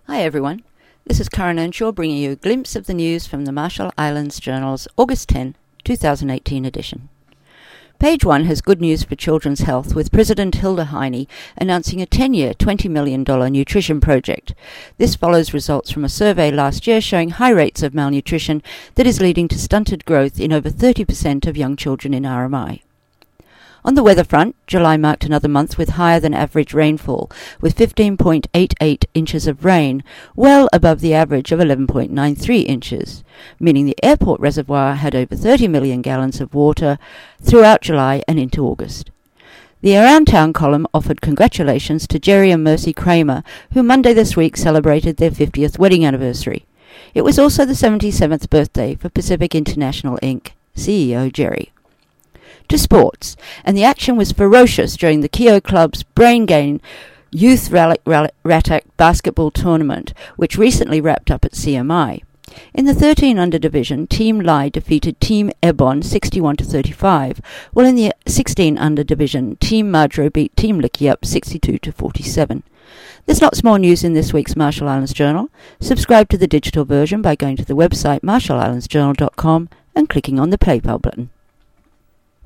Hi everyone, this is Karen Earnshaw bringing you a glimpse of the news from the Marshall Islands Journal's August 10, 2018 edition. Page 1 has good news for children's health, with President Hilda Heine announcing a 10-year, $20 million nutrition project. This follows results from a survey last year showing high rates of malnutrition that is leading to stunted growth in over 30% of young children in RMI. On the weather front, July marked another month with higher than average rainfall, with 15.88 inches of rain, well above the average of 11.93 inches, meaning the airport reservoir had over 30 million gallons of water throughout July and into August. The Around Town column offered congratulations to Jerry and Mercy Kramer, who Monday this week celebrated their 50th wedding anniversary. It was also the 77th birthday for Pacific International Inc. CEO Jerry. To sports, and the action was ferocious during the Keogh Club's Brain Gain Youth Ratak basketball tournament, which recently wrapped up at CMI. In the 13 under division, Team Lai defeated Team Ebon 61-35, while in the 16 under division, Team Madro beat Team Likiup 62-47. There's lots more news in this week's Marshall Islands Journal. Subscribe to the digital version by going to the website marshallislandsjournal.com and clicking on the PayPal button.